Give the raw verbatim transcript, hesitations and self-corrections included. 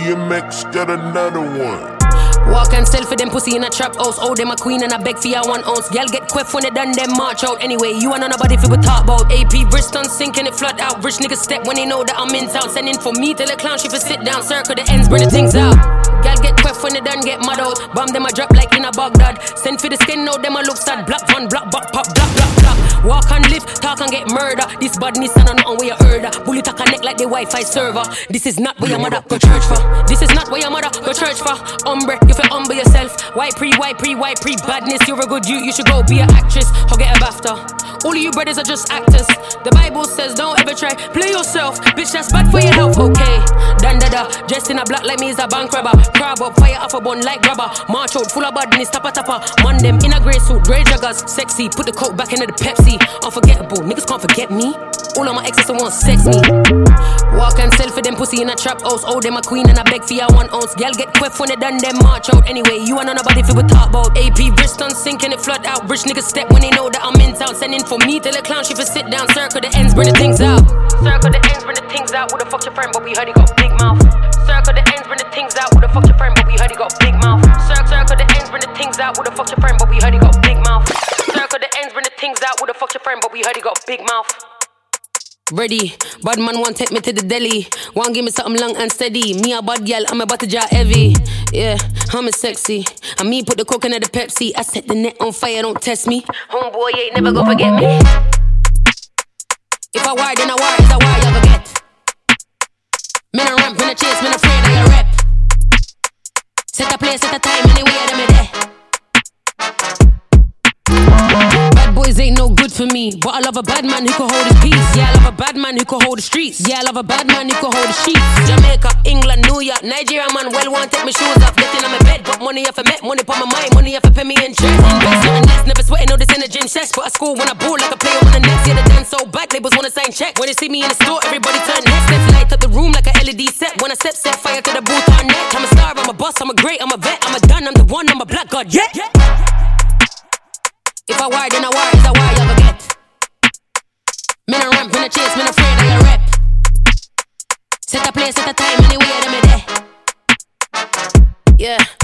D M X got another one. Walk and sell for them pussy in a trap house. Oh, them a queen and I beg for your one ounce. Girl get quiff when they done them march out. Anyway, you and nobody fi we talk about. A P Bristol sinking it flood out. Rich niggas step when they know that I'm in town. Sending for me till the clown she fi sit down. Circle the ends, bring the things out. Girl get quiff when they done get mad out. Bomb them a drop like in a Baghdad. Send for the skin now them a look sad. Black one, black back pop, black, black, black. Walk and live, talk and get murder. This badness and I know where you heard her. Bully talk a neck like the Wi-Fi server. This is not where your mother go church for. This is not where your mother go church for. Umbre, you fi humble yourself. Why pre, why pre, why pre badness? You're a good you, you should go be an actress or get a BAFTA. All of you brothers are just actors. The Bible says don't ever try, play yourself. Bitch, that's bad for your health, okay. Dan dada, dressed in a black like me is a bank robber. Crab up, fire off a bun like rubber. March out, full of badness, tappa tappa. Man them in a grey suit, grey joggers, sexy. Put the coke back into the Pepsi. Unforgettable, niggas can't forget me. All of my exes want sex me. Walk and sell for them pussy in a trap house. Oh, them a queen and I beg for your one ounce. Girl get quiff when they done them march out. Anyway, you and nobody fi we talk about. A P Bristol sinking it flood out. Rich niggas step when they know that I'm in town. Sending for me till the clown she fi sit down. Circle the ends, bring the things out. Circle the ends, bring the things out. Who the fuck your friend, but we heard he got big mouth. Circle the ends, bring the things out. Who the fuck your friend, but we heard he got big mouth. Circle, circle the ends, bring the things out. Who the fuck your friend, but we heard he got big mouth. Circle the ends, bring the things out. Who the fuck your friend, but we heard he got big mouth. Ready, bad man want take me to the deli. Want give me something long and steady. Me a bad gal, I'm about to jar heavy. Yeah, I'm a sexy. And me put the coke into the Pepsi. I set the net on fire, don't test me. Homeboy ain't never gonna forget me. If I war, then I war, is a war you ever get. Men a ramp, men a chase, men afraid of your rep. Set a place, set a time, anywhere them a there. Bad boys ain't no good for me, but I love a bad man who can hold his peace. Yeah, I love a bad man who can hold the streets. Yeah, I love a bad man who can hold the sheets. Jamaica, England, New York, Nigeria man, well want take my shoes off. Getting on my bed, but money if I met, money for my mind, money if I pay me interest. Invest nothing less, never sweating, no this in the gym sex. But at school when I ball like a player on the next. Yeah, the dance so bad, labels wanna sign check. When they see me in the store, everybody turn heads. Let's light up the room like a L E D set. When I step, set fire to the booth on net. I'm a star, I'm a boss, I'm a great, I'm a vet, I'm a done, I'm the one, I'm a black god, yeah, yeah. If I war, then I war, is a war you ever get. Men a ramp, men a chase, men afraid of your rep. Set a place, set a time, anywhere them a there. Yeah.